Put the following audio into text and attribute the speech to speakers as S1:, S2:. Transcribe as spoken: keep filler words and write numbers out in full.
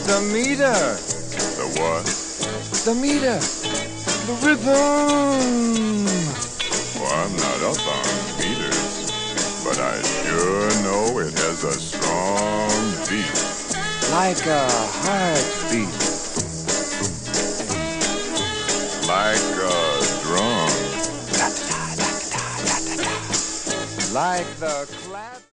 S1: The meter.
S2: The what?
S1: The meter. The rhythm.
S2: Well, I'm not up on meters, but I sure know it has a strong beat.
S1: Like a heartbeat.
S2: Like a drum.
S1: Like the clap.